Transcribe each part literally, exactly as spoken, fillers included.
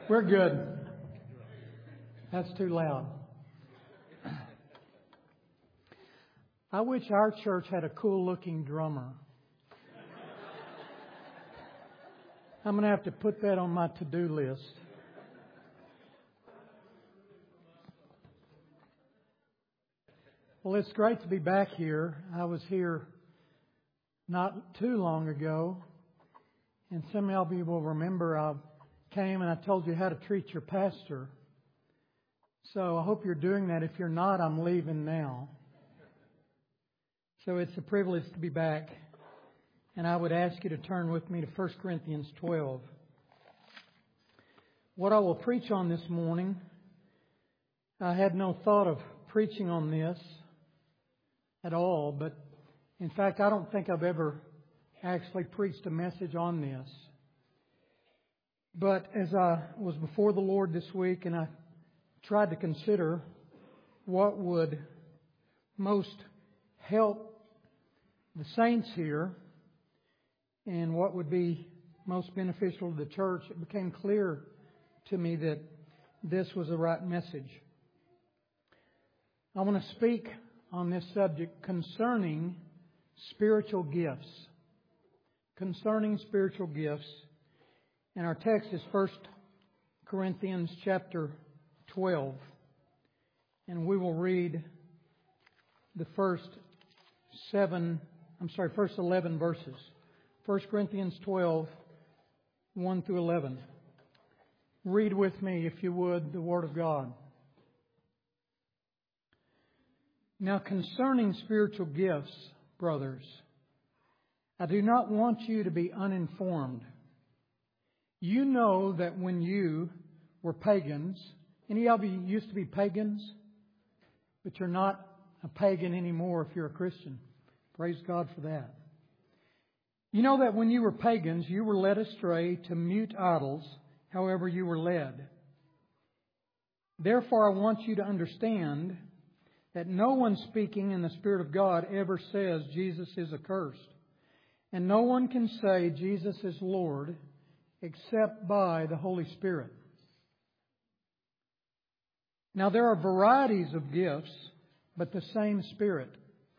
We're good. That's too loud. I wish our church had a cool-looking drummer. I'm going to have to put that on my to-do list. Well, it's great to be back here. I was here not too long ago, and some of you will remember I came and I told you how to treat your pastor. So I hope you're doing that. If you're not, I'm leaving now. So it's a privilege to be back. And I would ask you to turn with me to First Corinthians twelve. What I will preach on this morning, I had no thought of preaching on this at all. But in fact, I don't think I've ever actually preached a message on this. But as I was before the Lord this week and I tried to consider what would most help the saints here and what would be most beneficial to the church, it became clear to me that this was the right message. I want to speak on this subject concerning spiritual gifts. Concerning spiritual gifts. And our text is First Corinthians chapter twelve. And we will read the first seven, I'm sorry, first eleven verses. First Corinthians twelve, one through eleven. Read with me, if you would, the Word of God. Now concerning spiritual gifts, brothers, I do not want you to be uninformed. You know that when you were pagans, any of you used to be pagans, but you're not a pagan anymore if you're a Christian. Praise God for that. You know that when you were pagans, you were led astray to mute idols, however you were led. Therefore, I want you to understand that no one speaking in the Spirit of God ever says Jesus is accursed. And no one can say Jesus is Lord except by the Holy Spirit. Now there are varieties of gifts, but the same Spirit.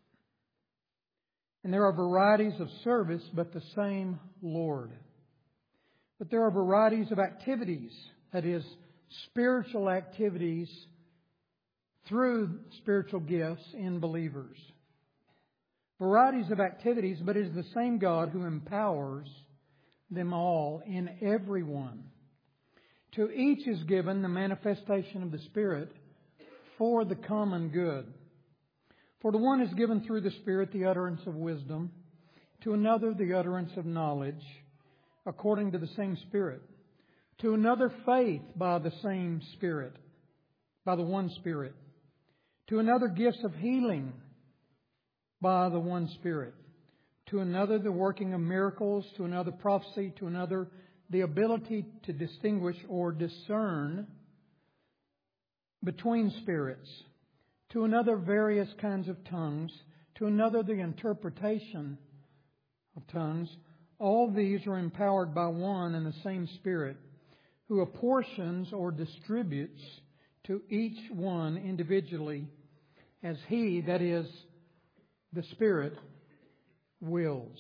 And there are varieties of service, but the same Lord. But there are varieties of activities, that is, spiritual activities through spiritual gifts in believers. Varieties of activities, but it is the same God who empowers them all in everyone. To each is given the manifestation of the Spirit for the common good. For to one is given through the Spirit the utterance of wisdom, to another the utterance of knowledge, according to the same Spirit, to another faith by the same Spirit, by the one Spirit, to another gifts of healing by the one Spirit, to another the working of miracles, to another prophecy, to another the ability to distinguish or discern between spirits, to another various kinds of tongues, to another the interpretation of tongues. All these are empowered by one and the same Spirit, who apportions or distributes to each one individually as He, that is, the Spirit, wills.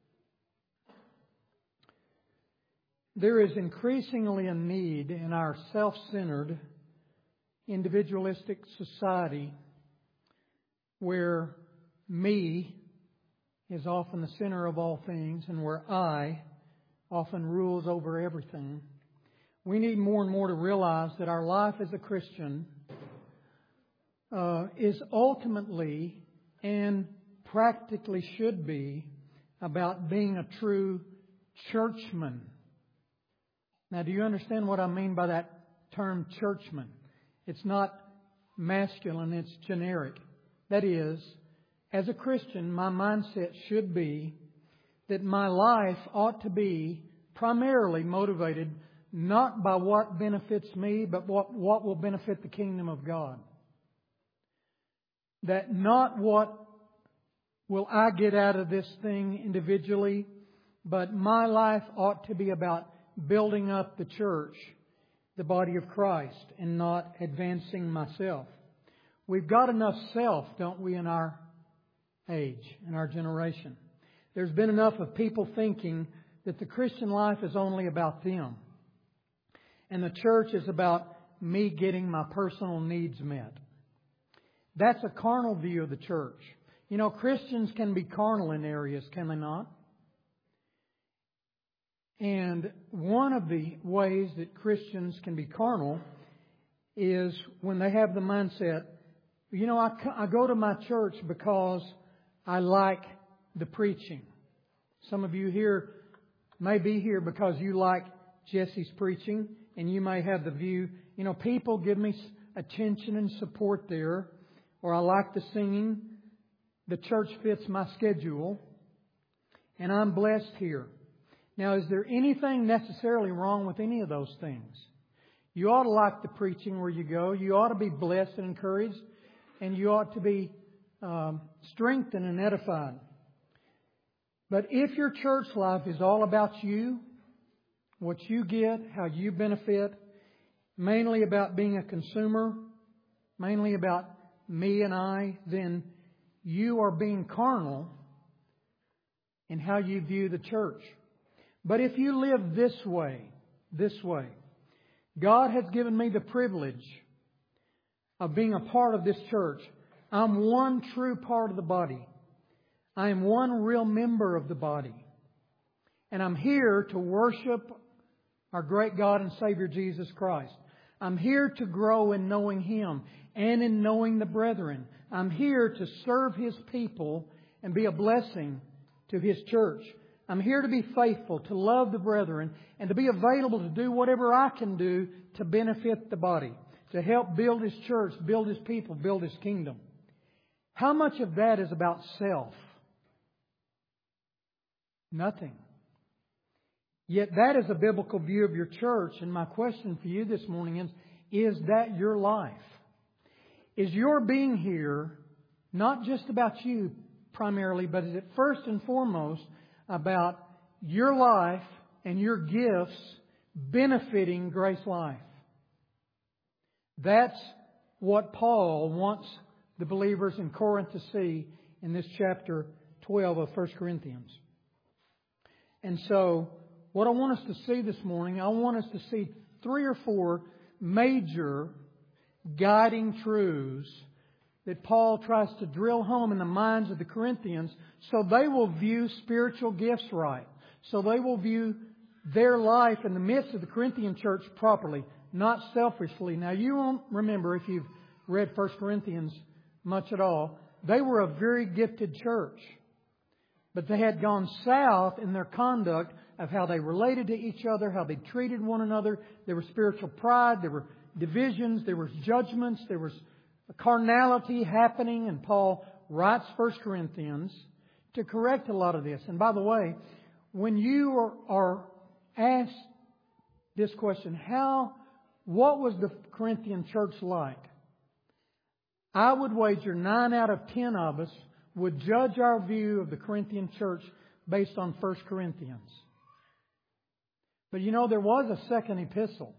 There is increasingly a need in our self-centered, individualistic society where me is often the center of all things and where I often rules over everything. We need more and more to realize that our life as a Christian uh, is ultimately and practically should be about being a true churchman. Now, do you understand what I mean by that term churchman? It's not masculine, it's generic. That is, as a Christian, my mindset should be that my life ought to be primarily motivated not by what benefits me, but what, what will benefit the kingdom of God. That not what will I get out of this thing individually, but my life ought to be about building up the church the body of Christ and not advancing myself. We've got enough self, don't we, in our age, in our generation. There's been enough of people thinking that the Christian life is only about them. And the church is about me getting my personal needs met. That's a carnal view of the church. You know, Christians can be carnal in areas, can they not? And one of the ways that Christians can be carnal is when they have the mindset, you know, I, I go to my church because I like the preaching. Some of you here may be here because you like Jesse's preaching, and you may have the view, you know, people give me attention and support there, or I like the singing, the church fits my schedule, and I'm blessed here. Now, is there anything necessarily wrong with any of those things? You ought to like the preaching where you go. You ought to be blessed and encouraged, and you ought to be um, strengthened and edified. But if your church life is all about you, what you get, how you benefit, mainly about being a consumer, mainly about me and I, then you are being carnal in how you view the church. But if you live this way, this way, God has given me the privilege of being a part of this church. I'm one true part of the body. I am one real member of the body. And I'm here to worship our great God and Savior Jesus Christ. I'm here to grow in knowing Him and in knowing the brethren. I'm here to serve His people and be a blessing to His church. I'm here to be faithful, to love the brethren, and to be available to do whatever I can do to benefit the body, to help build His church, build His people, build His kingdom. How much of that is about self? Nothing. Yet that is a biblical view of your church. And my question for you this morning is, is that your life? Is your being here not just about you primarily, but is it first and foremost about your life and your gifts benefiting Grace Life? That's what Paul wants the believers in Corinth to see in this chapter twelve of First Corinthians. And so, what I want us to see this morning, I want us to see three or four major guiding truths that Paul tries to drill home in the minds of the Corinthians so they will view spiritual gifts right. So they will view their life in the midst of the Corinthian church properly, not selfishly. Now you won't remember, if you've read First Corinthians much at all, they were a very gifted church. But they had gone south in their conduct of how they related to each other, how they treated one another. There was spiritual pride, there were divisions, there was judgments, there was carnality happening. And Paul writes First Corinthians to correct a lot of this. And by the way, when you are, are asked this question, how, what was the Corinthian church like? I would wager nine out of ten of us would judge our view of the Corinthian church based on First Corinthians. But you know, there was a second epistle.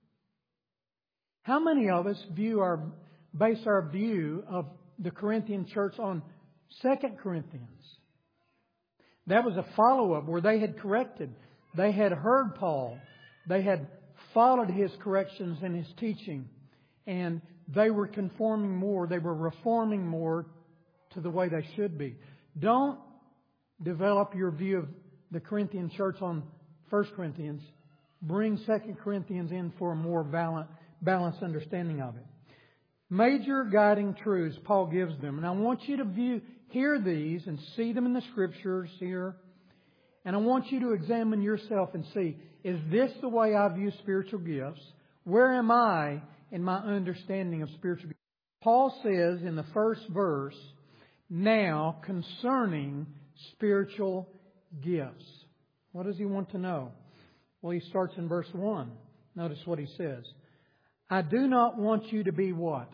How many of us view our base our view of the Corinthian church on Second Corinthians? That was a follow-up where they had corrected. They had heard Paul. They had followed his corrections and his teaching. And they were conforming more. They were reforming more to the way they should be. Don't develop your view of the Corinthian church on First Corinthians. Bring Second Corinthians in for a more balanced understanding of it. Major guiding truths Paul gives them. And I want you to view, hear these and see them in the Scriptures here. And I want you to examine yourself and see, is this the way I view spiritual gifts? Where am I in my understanding of spiritual gifts? Paul says in the first verse, now concerning spiritual gifts. What does he want to know? Well, he starts in verse one. Notice what he says. I do not want you to be what?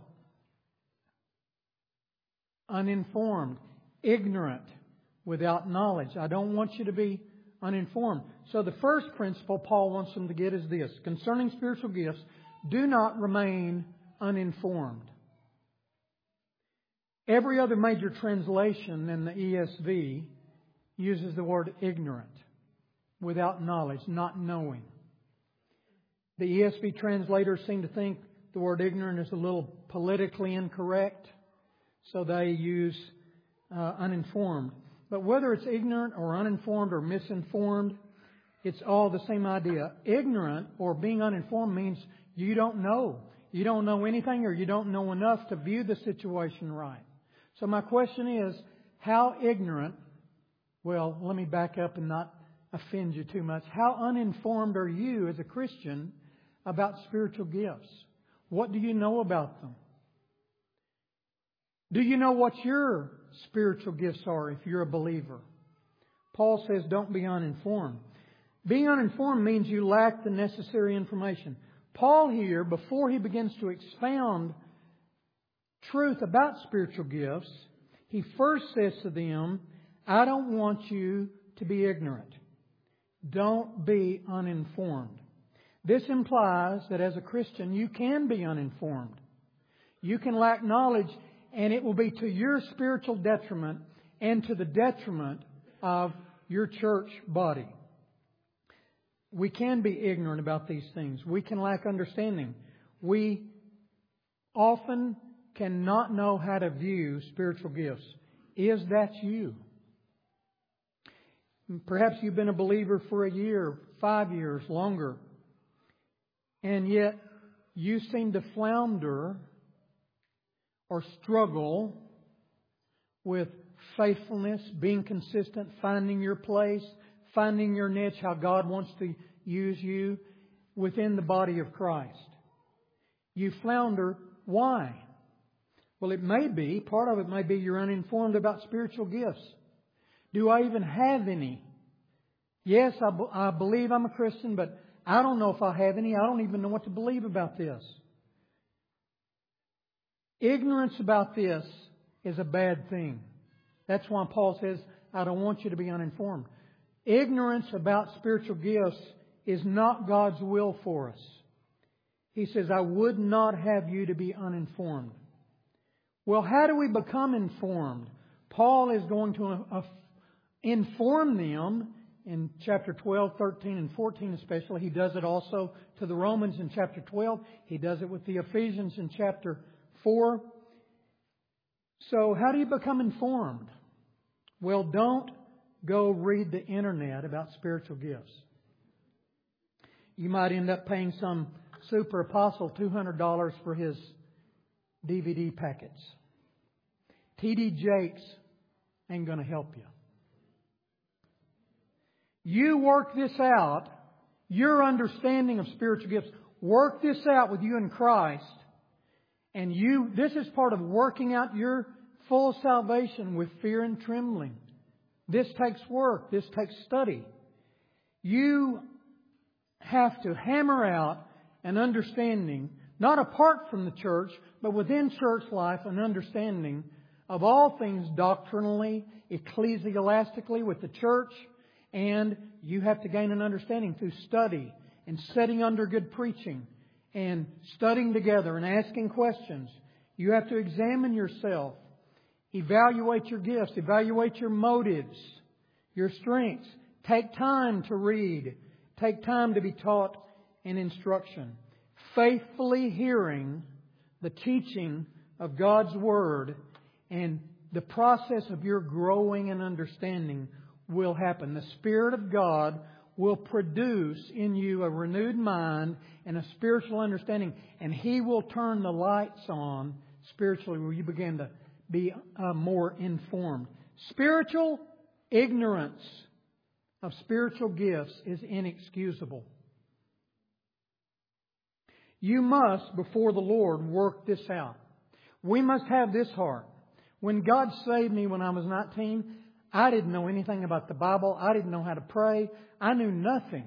Uninformed, ignorant, without knowledge. I don't want you to be uninformed. So the first principle Paul wants them to get is this. Concerning spiritual gifts, do not remain uninformed. Every other major translation in the E S V uses the word ignorant, without knowledge, not knowing. The E S V translators seem to think the word ignorant is a little politically incorrect, so they use uh, uninformed. But whether it's ignorant or uninformed or misinformed, it's all the same idea. Ignorant or being uninformed means you don't know. You don't know anything, or you don't know enough to view the situation right. So my question is, how ignorant, well, let me back up and not offend you too much. How uninformed are you as a Christian about spiritual gifts? What do you know about them? Do you know what your spiritual gifts are if you're a believer? Paul says don't be uninformed. Being uninformed means you lack the necessary information. Paul here, before he begins to expound truth about spiritual gifts, he first says to them, I don't want you to be ignorant. Don't be uninformed. This implies that as a Christian, you can be uninformed. You can lack knowledge, and it will be to your spiritual detriment and to the detriment of your church body. We can be ignorant about these things. We can lack understanding. We often cannot know how to view spiritual gifts. Is that you? Perhaps you've been a believer for a year, five years, longer. And yet you seem to flounder or struggle with faithfulness, being consistent, finding your place, finding your niche, how God wants to use you within the body of Christ. You flounder. Why? Well, it may be, part of it may be you're uninformed about spiritual gifts. Do I even have any? Yes, I, b- I believe I'm a Christian, but I don't know if I have any. I don't even know what to believe about this. Ignorance about this is a bad thing. That's why Paul says, I don't want you to be uninformed. Ignorance about spiritual gifts is not God's will for us. He says, I would not have you to be uninformed. Well, how do we become informed? Paul is going to uh, inform them in chapter twelve, thirteen, and fourteen especially. He does it also to the Romans in chapter twelve. He does it with the Ephesians in chapter four. So how do you become informed? Well, don't go read the internet about spiritual gifts. You might end up paying some super apostle two hundred dollars for his D V D packets. T D Jakes ain't going to help you. You work this out. Your understanding of spiritual gifts. Work this out with you in Christ. And you, this is part of working out your full salvation with fear and trembling. This takes work. This takes study. You have to hammer out an understanding, not apart from the church, but within church life, an understanding of all things doctrinally, ecclesiastically with the church. And you have to gain an understanding through study and sitting under good preaching and studying together and asking questions. You have to examine yourself. Evaluate your gifts. Evaluate your motives, your strengths. Take time to read. Take time to be taught in instruction. Faithfully hearing the teaching of God's Word, and the process of your growing and understanding will happen. The Spirit of God will produce in you a renewed mind and a spiritual understanding, and He will turn the lights on spiritually where you begin to be uh, more informed. Spiritual ignorance of spiritual gifts is inexcusable. You must, before the Lord, work this out. We must have this heart. When God saved me when I was nineteen, I didn't know anything about the Bible. I didn't know how to pray. I knew nothing.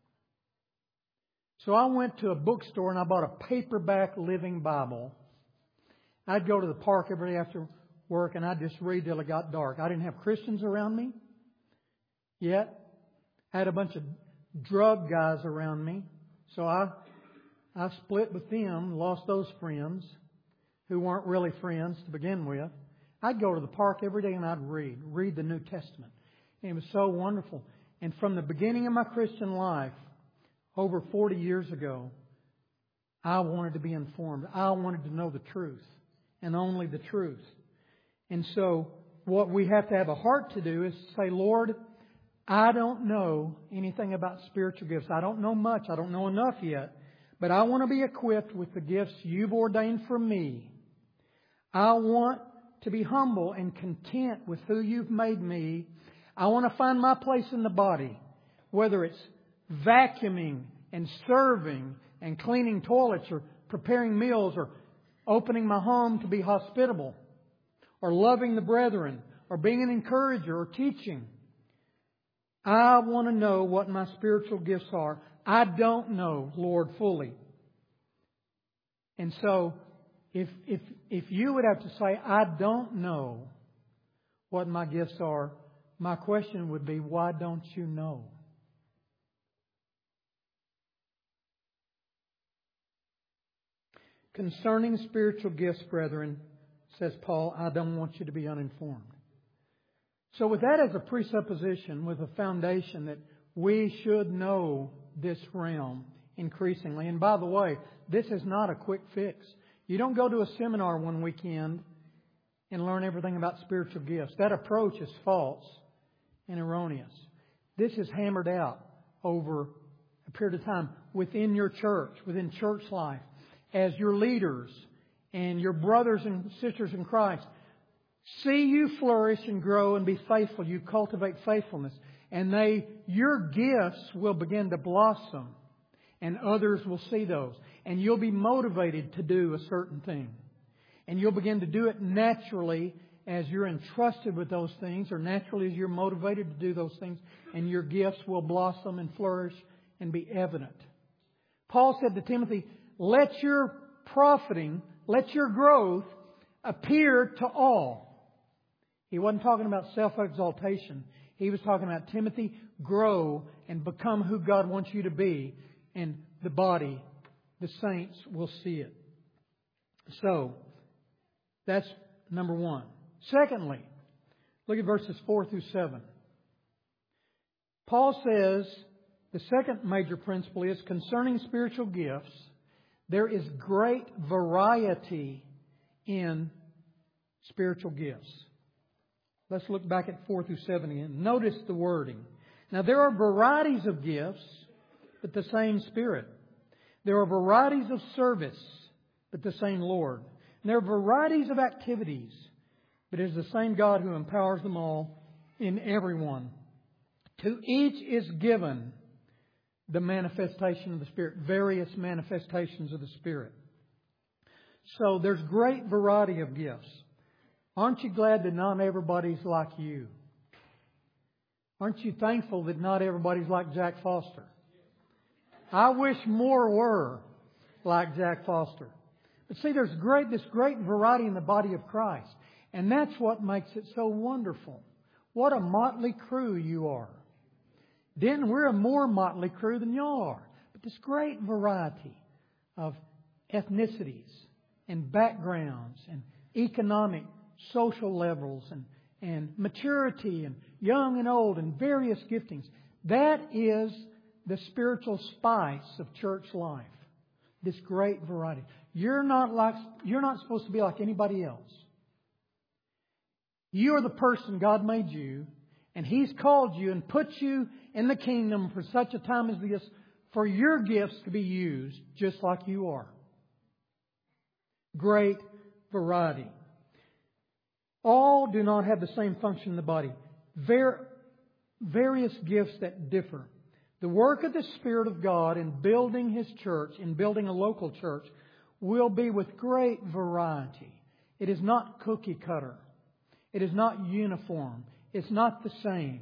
So I went to a bookstore and I bought a paperback Living Bible. I'd go to the park every day after work and I'd just read till it got dark. I didn't have Christians around me yet. I had a bunch of drug guys around me. So I, I split with them, lost those friends who weren't really friends to begin with. I'd go to the park every day and I'd read, read the New Testament. And it was so wonderful. And from the beginning of my Christian life, over forty years ago, I wanted to be informed. I wanted to know the truth and only the truth. And so what we have to have a heart to do is say, Lord, I don't know anything about spiritual gifts. I don't know much. I don't know enough yet. But I want to be equipped with the gifts You've ordained for me. I want to be humble and content with who You've made me. I want to find my place in the body, whether it's vacuuming and serving and cleaning toilets or preparing meals or opening my home to be hospitable or loving the brethren or being an encourager or teaching. I want to know what my spiritual gifts are. I don't know, Lord, fully. And so, if if if you would have to say, I don't know what my gifts are, my question would be, why don't you know? Concerning spiritual gifts, brethren, says Paul, I don't want you to be uninformed. So with that as a presupposition, with a foundation that we should know this realm increasingly. And by the way, this is not a quick fix. You don't go to a seminar one weekend and learn everything about spiritual gifts. That approach is false and erroneous. This is hammered out over a period of time within your church, within church life, as your leaders and your brothers and sisters in Christ see you flourish and grow and be faithful. You cultivate faithfulness. And they, your gifts will begin to blossom. And others will see those. And you'll be motivated to do a certain thing. And you'll begin to do it naturally as you're entrusted with those things, or naturally as you're motivated to do those things. And your gifts will blossom and flourish and be evident. Paul said to Timothy, let your profiting, let your growth appear to all. He wasn't talking about self-exaltation. He was talking about, Timothy, grow and become who God wants you to be. And the body, the saints, will see it. So, that's number one. Secondly, look at verses four through seven. Paul says, the second major principle is concerning spiritual gifts, there is great variety in spiritual gifts. Let's look back at four through seven again. Notice the wording. Now, there are varieties of gifts, but the same Spirit. There are varieties of service, but the same Lord. And there are varieties of activities, but it is the same God who empowers them all in everyone. To each is given the manifestation of the Spirit, various manifestations of the Spirit. So there's great variety of gifts. Aren't you glad that not everybody's like you? Aren't you thankful that not everybody's like Jack Foster? I wish more were like Jack Foster. But see, there's great this great variety in the body of Christ. And that's what makes it so wonderful. What a motley crew you are. Denton, we're a more motley crew than y'all are. But this great variety of ethnicities and backgrounds and economic, social levels and, and maturity and young and old and various giftings. That is the spiritual spice of church life. This great variety. You're not like, you're not supposed to be like anybody else. You are the person God made you, and He's called you and put you in the kingdom for such a time as this, for your gifts to be used just like you are. Great variety. All do not have the same function in the body. Var- various gifts that differ. The work of the Spirit of God in building His church, in building a local church, will be with great variety. It is not cookie cutter. It is not uniform. It's not the same.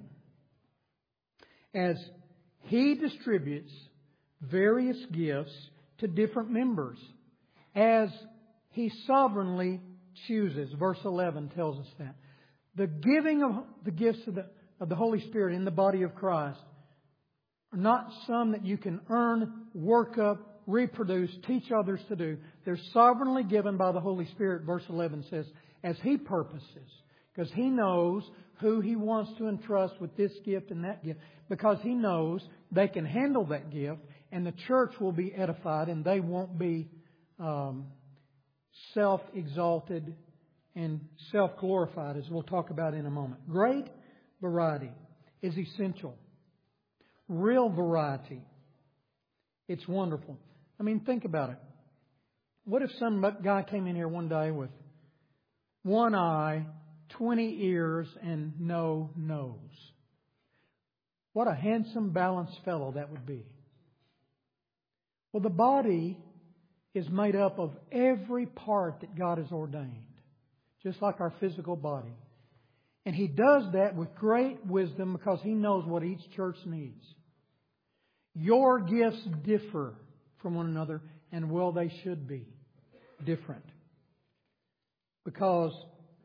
As He distributes various gifts to different members, as He sovereignly chooses. Verse eleven tells us that. The giving of the gifts of the, of the Holy Spirit in the body of Christ are not some that you can earn, work up, reproduce, teach others to do. They're sovereignly given by the Holy Spirit, verse eleven says, as He purposes. Because He knows who He wants to entrust with this gift and that gift. Because He knows they can handle that gift and the church will be edified and they won't be um, self-exalted and self-glorified, as we'll talk about in a moment. Great variety is essential. Real variety. It's wonderful. I mean, think about it. What if some guy came in here one day with one eye, twenty ears, and no nose? What a handsome, balanced fellow that would be. Well, the body is made up of every part that God has ordained, just like our physical body. And He does that with great wisdom because He knows what each church needs. Your gifts differ from one another, and well, they should be different. Because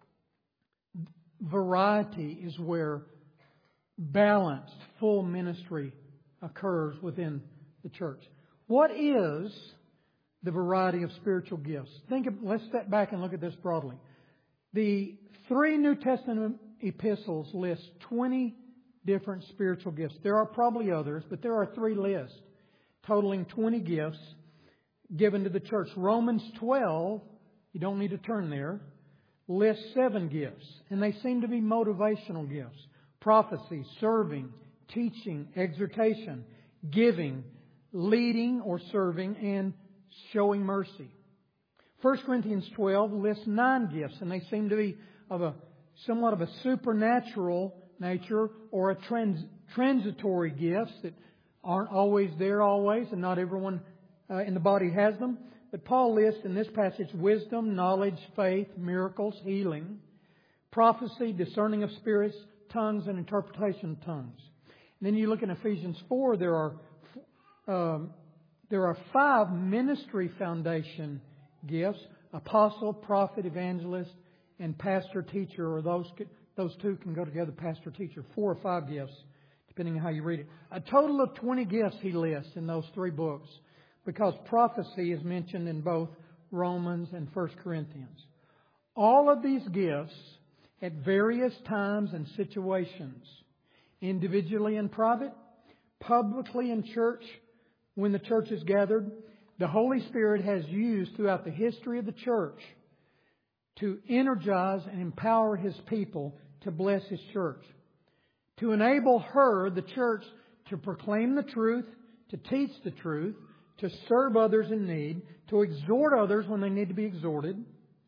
variety is where balanced, full ministry occurs within the church. What is the variety of spiritual gifts? Think of, let's step back and look at this broadly. The three New Testament epistles list twenty different spiritual gifts. There are probably others, but there are three lists totaling twenty gifts given to the church. Romans twelve, you don't need to turn there, lists seven gifts, and they seem to be motivational gifts. Prophecy, serving, teaching, exhortation, giving, leading or serving, and showing mercy. First Corinthians twelve lists nine gifts, and they seem to be of a somewhat of a supernatural nature or a trans, transitory gifts that aren't always there always, and not everyone uh, in the body has them. But Paul lists in this passage wisdom, knowledge, faith, miracles, healing, prophecy, discerning of spirits, tongues, and interpretation of tongues. And then you look in Ephesians four, there are um, there are five ministry foundation gifts: apostle, prophet, evangelist, and pastor, teacher, or those those two can go together, pastor, teacher. Four or five gifts, depending on how you read it. A total of twenty gifts he lists in those three books, because prophecy is mentioned in both Romans and First Corinthians. All of these gifts, at various times and situations, individually and private, publicly in church, when the church is gathered, the Holy Spirit has used throughout the history of the church to energize and empower His people to bless His church. To enable her, the church, to proclaim the truth, to teach the truth, to serve others in need, to exhort others when they need to be exhorted,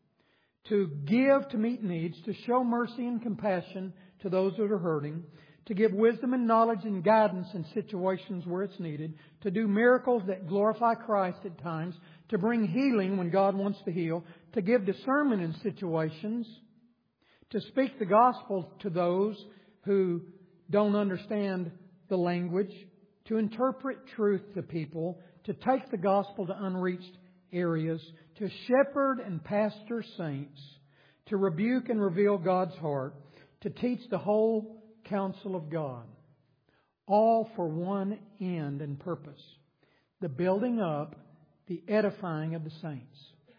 to give to meet needs, to show mercy and compassion to those that are hurting, to give wisdom and knowledge and guidance in situations where it's needed, to do miracles that glorify Christ at times, to bring healing when God wants to heal, to give discernment in situations, to speak the gospel to those who don't understand the language, to interpret truth to people, to take the gospel to unreached areas, to shepherd and pastor saints, to rebuke and reveal God's heart, to teach the whole counsel of God, all for one end and purpose: the building up, the edifying of the saints.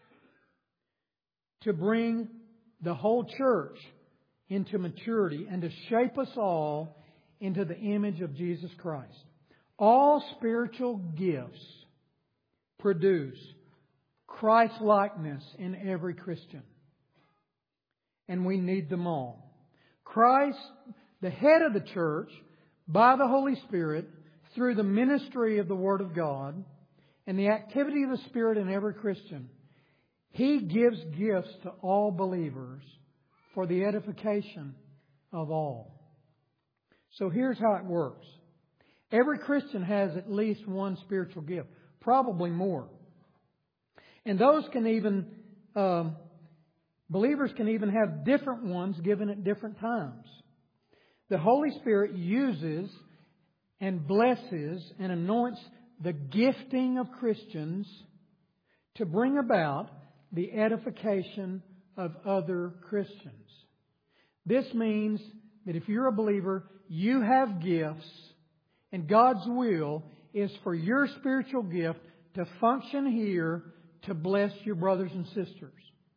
To bring the whole church into maturity and to shape us all into the image of Jesus Christ. All spiritual gifts produce Christ-likeness in every Christian. And we need them all. Christ, the head of the church, by the Holy Spirit, through the ministry of the Word of God and the activity of the Spirit in every Christian, He gives gifts to all believers for the edification of all. So here's how it works. Every Christian has at least one spiritual gift, probably more. And those can even, um, believers can even have different ones given at different times. The Holy Spirit uses and blesses and anoints the gifting of Christians to bring about the edification of other Christians. This means that if you're a believer, you have gifts And God's will is for your spiritual gift to function here to bless your brothers and sisters.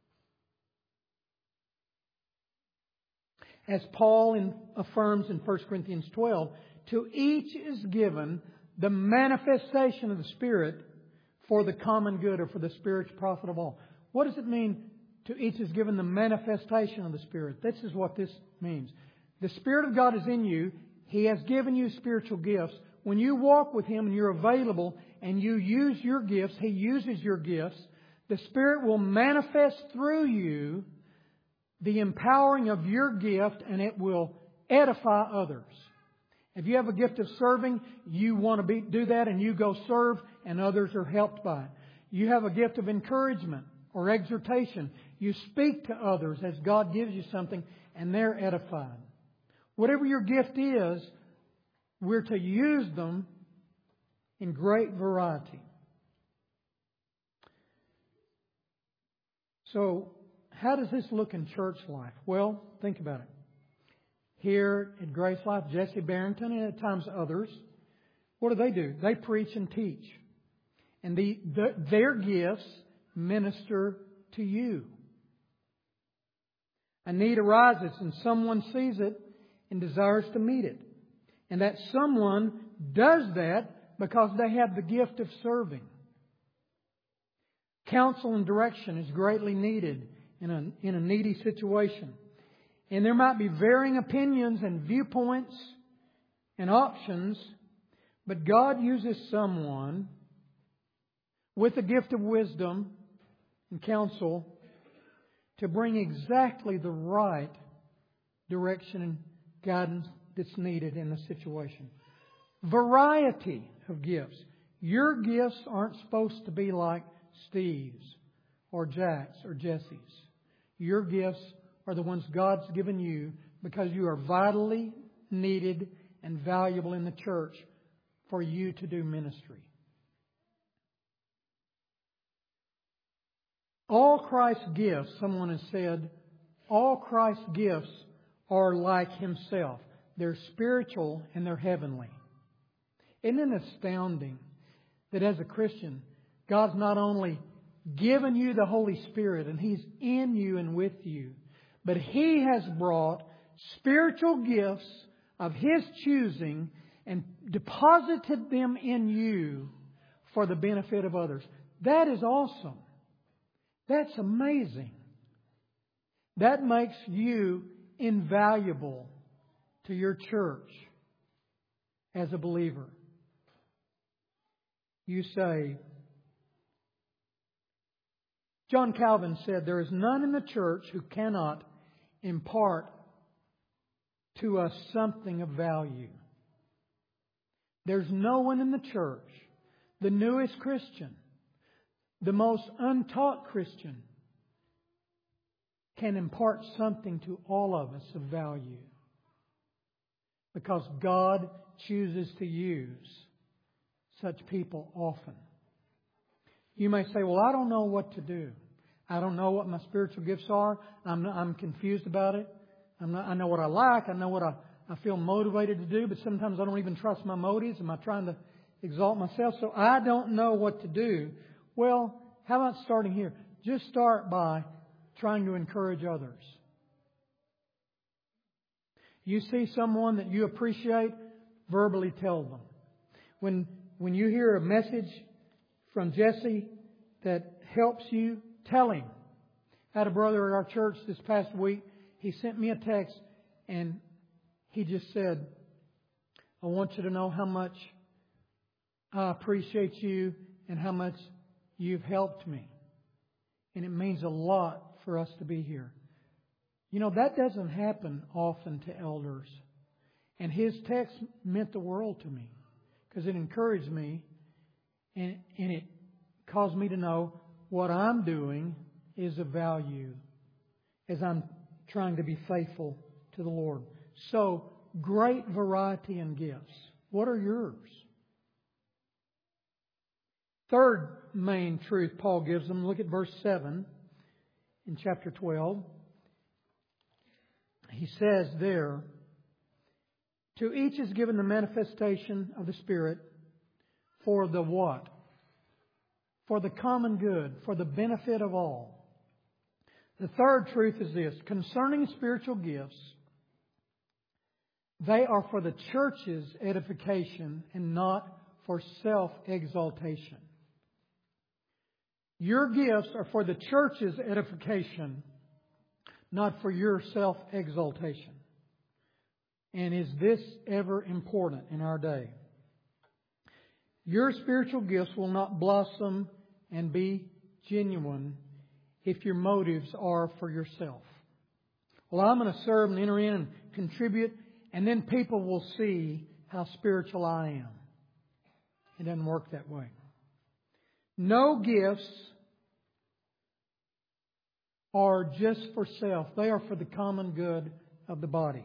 As Paul in, affirms in First Corinthians twelve, to each is given the manifestation of the Spirit for the common good, or for the Spirit's profit of all. What does it mean, to each is given the manifestation of the Spirit? This is what this means. The Spirit of God is in you. He has given you spiritual gifts. When you walk with Him and you're available and you use your gifts, He uses your gifts, the Spirit will manifest through you the empowering of your gift, and it will edify others. If you have a gift of serving, you want to be, do that, and you go serve, and others are helped by it. You have a gift of encouragement or exhortation. You speak to others as God gives you something, and they're edified. Whatever your gift is, we're to use them in great variety. So, how does this look in church life? Well, think about it. Here at Grace Life, Jesse Barrington and at times others, what do they do? They preach and teach. And the, the, their gifts minister to you. A need arises and someone sees it and desires to meet it. And that someone does that because they have the gift of serving. Counsel and direction is greatly needed in a, in a needy situation. And there might be varying opinions and viewpoints and options, but God uses someone with a gift of wisdom and counsel to bring exactly the right direction and guidance that's needed in the situation. Variety of gifts. Your gifts aren't supposed to be like Steve's or Jack's or Jesse's. Your gifts are the ones God's given you because you are vitally needed and valuable in the church for you to do ministry. All Christ's gifts, someone has said, all Christ's gifts are like Himself. They're spiritual and they're heavenly. Isn't it astounding that as a Christian, God's not only given you the Holy Spirit and He's in you and with you, but He has brought spiritual gifts of His choosing and deposited them in you for the benefit of others. That is awesome. That's amazing. That makes you invaluable to your church as a believer. You say, John Calvin said, there is none in the church who cannot impart to us something of value. There's no one in the church, the newest Christian, the most untaught Christian, can impart something to all of us of value. Because God chooses to use such people often. You may say, well, I don't know what to do. I don't know what my spiritual gifts are. I'm, I'm confused about it. I'm not, I know what I like. I know what I, I feel motivated to do, but sometimes I don't even trust my motives. Am I trying to exalt myself? So I don't know what to do. Well, how about starting here? Just start by trying to encourage others. You see someone that you appreciate, verbally tell them. When, when you hear a message from Jesse that helps you, tell him. I had a brother at our church this past week. He sent me a text and he just said, I want you to know how much I appreciate you and how much you've helped me. And it means a lot for us to be here. You know, that doesn't happen often to elders. And his text meant the world to me because it encouraged me and, and it caused me to know what I'm doing is of value as I'm trying to be faithful to the Lord. So, great variety in gifts. What are yours? Third main truth Paul gives them. Look at verse seven in chapter twelve. He says there, To each is given the manifestation of the Spirit for the what? For the common good, for the benefit of all. The third truth is this. Concerning spiritual gifts, they are for the church's edification and not for self-exaltation. Your gifts are for the church's edification, not for your self-exaltation. And is this ever important in our day? Your spiritual gifts will not blossom and be genuine if your motives are for yourself. Well, I'm going to serve and enter in and contribute, and then people will see how spiritual I am. It doesn't work that way. No gifts are just for self. They are for the common good of the body.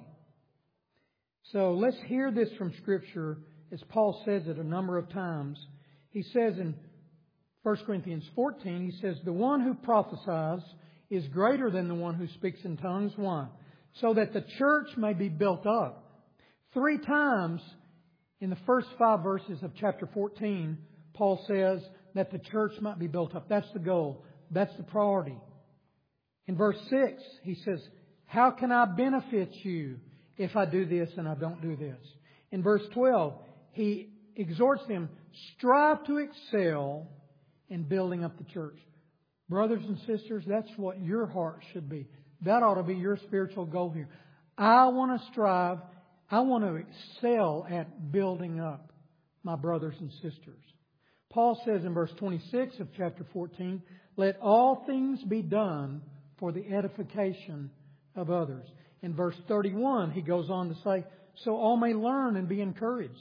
So let's hear this from Scripture as Paul says it a number of times. He says in First Corinthians fourteen, he says, the one who prophesies is greater than the one who speaks in tongues. Why? So that the church may be built up. Three times in the first five verses of chapter fourteen, Paul says that the church might be built up. That's the goal. That's the priority. In verse six, he says, how can I benefit you if I do this and I don't do this? In verse twelve, he exhorts them, strive to excel in building up the church. Brothers and sisters, that's what your heart should be. That ought to be your spiritual goal here. I want to strive, I want to excel at building up my brothers and sisters. Paul says in verse twenty-six of chapter fourteen, let all things be done for the edification of others. In verse thirty-one, he goes on to say, so all may learn and be encouraged.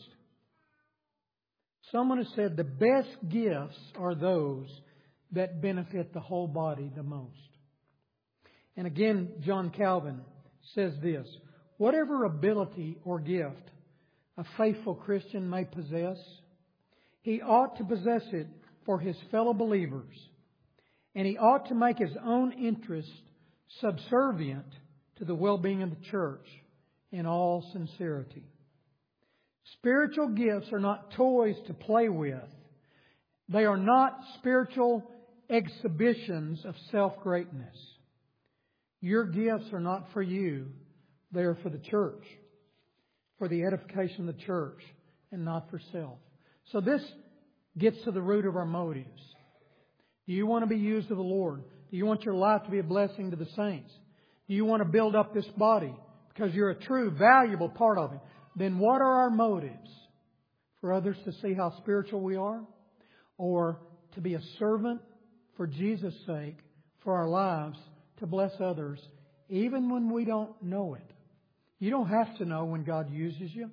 Someone has said the best gifts are those that benefit the whole body the most. And again, John Calvin says this, whatever ability or gift a faithful Christian may possess, he ought to possess it for his fellow believers, and he ought to make his own interest subservient to the well-being of the church in all sincerity. Spiritual gifts are not toys to play with. They are not spiritual exhibitions of self-greatness. Your gifts are not for you. They are for the church, for the edification of the church, and not for self. So this gets to the root of our motives. Do you want to be used of the Lord? Do you want your life to be a blessing to the saints? Do you want to build up this body because you're a true, valuable part of it? Then what are our motives? For others to see how spiritual we are? Or to be a servant for Jesus' sake, for our lives, to bless others, even when we don't know it? You don't have to know when God uses you.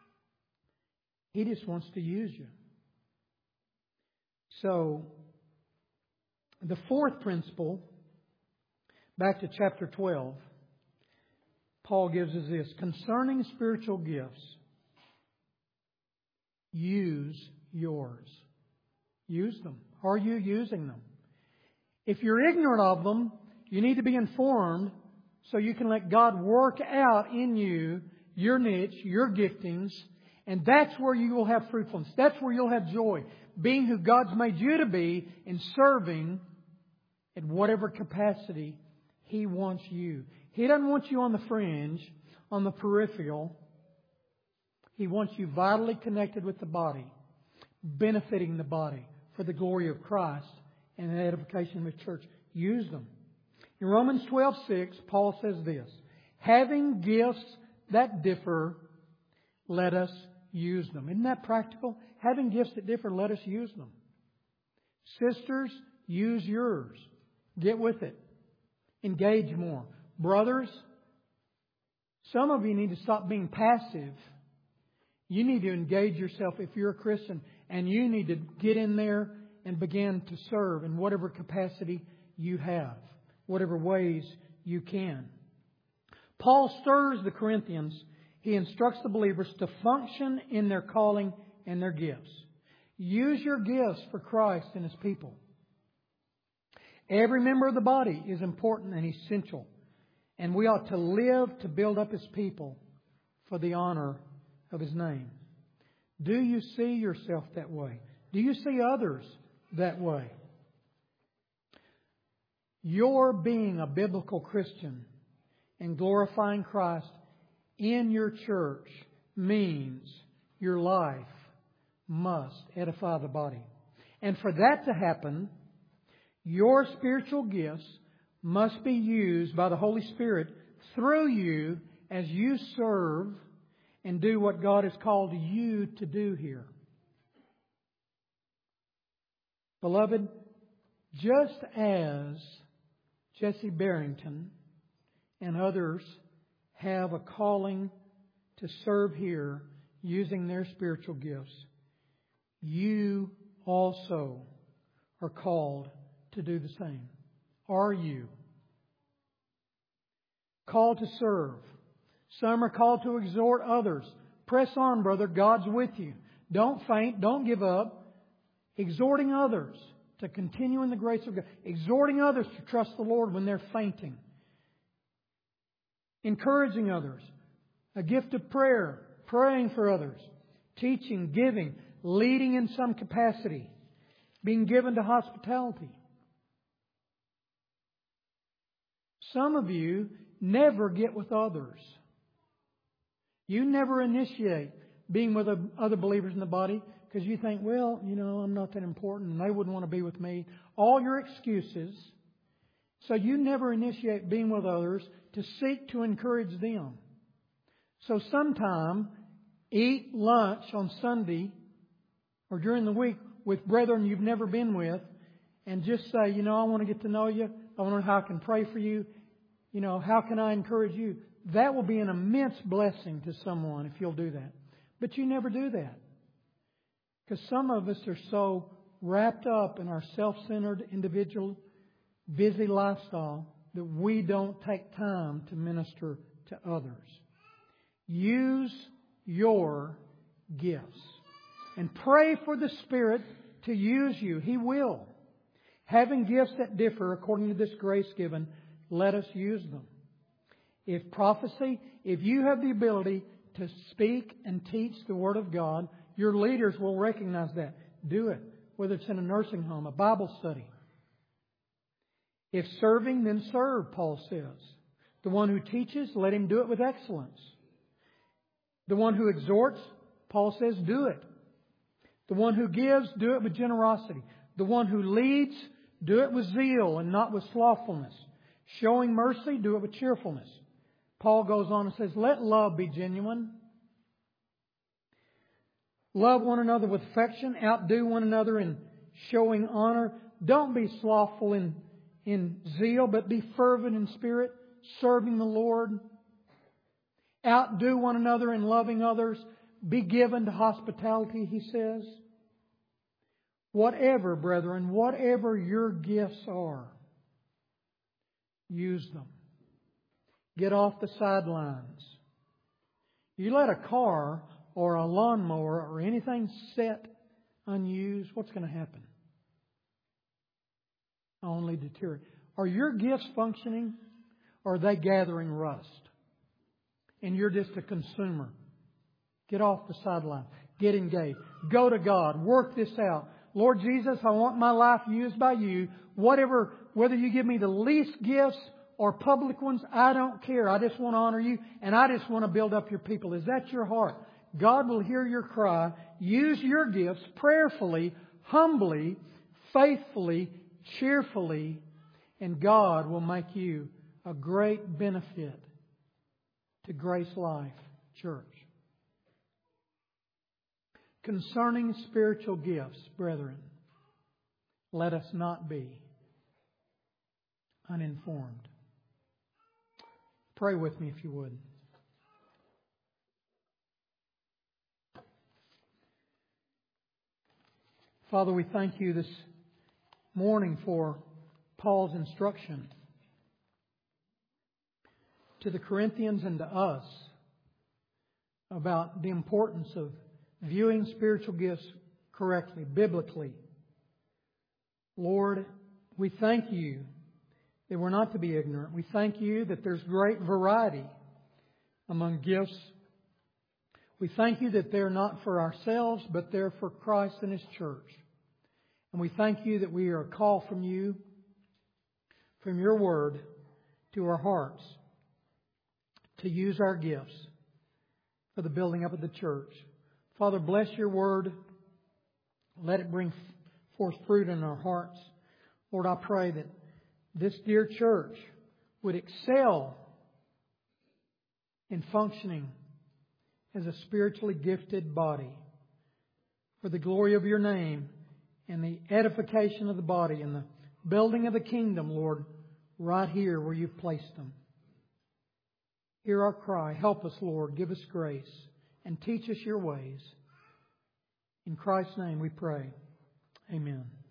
He just wants to use you. So, the fourth principle, back to chapter twelve, Paul gives us this. Concerning spiritual gifts, use yours. Use them. Are you using them? If you're ignorant of them, you need to be informed so you can let God work out in you your niche, your giftings, and that's where you will have fruitfulness. That's where you'll have joy. Being who God's made you to be and serving in whatever capacity He wants you. He doesn't want you on the fringe, on the peripheral. He wants you vitally connected with the body, benefiting the body for the glory of Christ and the edification of the church. Use them. In Romans twelve six, Paul says this, having gifts that differ, let us use them. Isn't that practical? Having gifts that differ, let us use them. Sisters, use yours. Get with it. Engage more. Brothers, some of you need to stop being passive. You need to engage yourself if you're a Christian, and you need to get in there and begin to serve in whatever capacity you have, whatever ways you can. Paul stirs the Corinthians. He instructs the believers to function in their calling and their gifts. Use your gifts for Christ and His people. Every member of the body is important and essential. And we ought to live to build up His people for the honor of His name? Do you see yourself that way? Do you see others that way? Your being a biblical Christian and glorifying Christ in your church means your life must edify the body. And for that to happen, your spiritual gifts must be used by the Holy Spirit through you as you serve and do what God has called you to do here. Beloved, just as Jesse Barrington and others have a calling to serve here using their spiritual gifts, you also are called to do the same. Are you? Called to serve. Some are called to exhort others. Press on, brother. God's with you. Don't faint. Don't give up. Exhorting others to continue in the grace of God. Exhorting others to trust the Lord when they're fainting. Encouraging others. A gift of prayer. Praying for others. Teaching, giving, leading in some capacity. Being given to hospitality. Some of you never get with others. You never initiate being with other believers in the body because you think, well, you know, I'm not that important and they wouldn't want to be with me. All your excuses. So you never initiate being with others to seek to encourage them. So sometime eat lunch on Sunday or during the week with brethren you've never been with and just say, you know, I want to get to know you. I want to know how I can pray for you. You know, how can I encourage you? That will be an immense blessing to someone if you'll do that. But you never do that. Because some of us are so wrapped up in our self-centered, individual, busy lifestyle that we don't take time to minister to others. Use your gifts. And pray for the Spirit to use you. He will. Having gifts that differ according to this grace given, let us use them. If prophecy, if you have the ability to speak and teach the Word of God, your leaders will recognize that. Do it. Whether it's in a nursing home, a Bible study. If serving, then serve, Paul says. The one who teaches, let him do it with excellence. The one who exhorts, Paul says, do it. The one who gives, do it with generosity. The one who leads, do it with zeal and not with slothfulness. Showing mercy, do it with cheerfulness. Paul goes on and says, let love be genuine. Love one another with affection. Outdo one another in showing honor. Don't be slothful in, in zeal, but be fervent in spirit, serving the Lord. Outdo one another in loving others. Be given to hospitality, he says. Whatever, brethren, whatever your gifts are, use them. Get off the sidelines. You let a car or a lawnmower or anything set unused, what's going to happen? Only deteriorate. Are your gifts functioning or are they gathering rust? And you're just a consumer. Get off the sidelines. Get engaged. Go to God. Work this out. Lord Jesus, I want my life used by you. Whatever, whether you give me the least gifts or public ones, I don't care. I just want to honor you and I just want to build up your people. Is that your heart? God will hear your cry. Use your gifts prayerfully, humbly, faithfully, cheerfully, and God will make you a great benefit to Grace Life Church. Concerning spiritual gifts, brethren, let us not be uninformed. Pray with me if you would. Father, we thank you this morning for Paul's instruction to the Corinthians and to us about the importance of viewing spiritual gifts correctly, biblically. Lord, we thank you that we're not to be ignorant. We thank you that there's great variety among gifts. We We thank You that they're not for ourselves, but they're for Christ and His church. And we thank You that we are a call from You, from Your Word, to our hearts, to use our gifts for the building up of the church. Father, bless Your Word. Let it bring forth fruit in our hearts. Lord, I pray that this dear church would excel in functioning as a spiritually gifted body for the glory of Your name and the edification of the body and the building of the kingdom, Lord, right here where You've placed them. Hear our cry. Help us, Lord. Give us grace and teach us Your ways. In Christ's name we pray. Amen.